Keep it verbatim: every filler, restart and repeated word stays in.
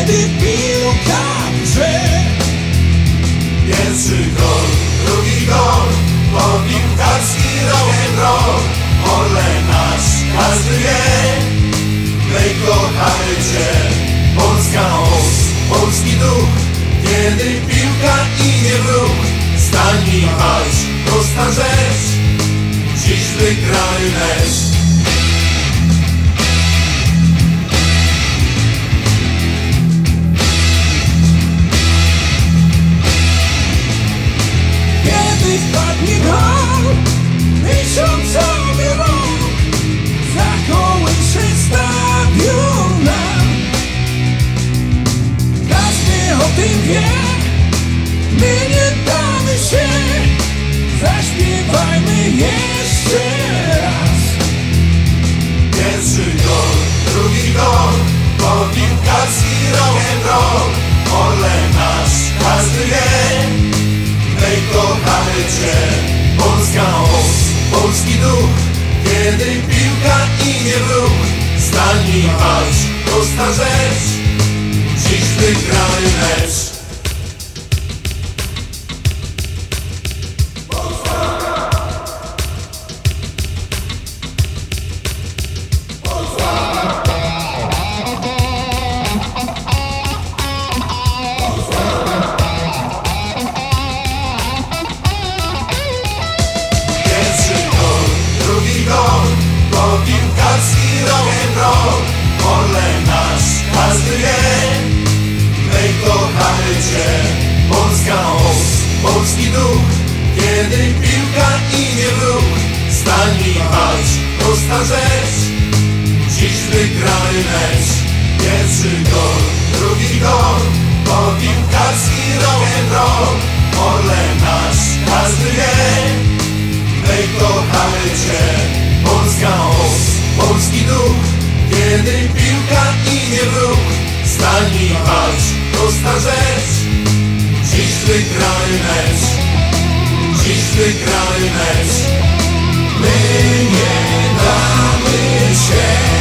kiedy piłka w grze. Pierwszy gol, drugi gol, to piłkarski rock'n'roll. Orle nasz, każdy wie, my kochamy Cię. Polska moc, polski duch, kiedy piłka idzie w ruch. Stań i walcz, prosta rzecz, dziś wygramy mecz. Kiedy wpadnie gol, miesiącowy rok, zakołysze stadion nam. Każdy o tym wie, my nie damy się, zaśpiewajmy jeszcze raz. Pierwszy gol, drugi gol, to piłkarski rock'n'roll. Orle nasz, każdy wie, my kochamy Cię. Polska moc, polski duch, kiedy piłka idzie w ruch. Stań i walcz, prosta rzecz, dziś wygramy mecz. To piłkarski rock'n'roll. Orle nasz, każdy wie, my kochamy Cię. Polska moc, polski duch, kiedy piłka idzie w ruch. Stań i walcz, prosta rzecz, dziś wygramy mecz. Pierwszy gol, drugi gol, to piłkarski rock'n'roll. Orle nasz, każdy wie, my kochamy Cię. Polska moc, polski duch, kiedy piłka idzie w ruch. Stań i walcz, prosta rzecz, dziś wygramy mecz. Dziś wygramy mecz. My nie damy się.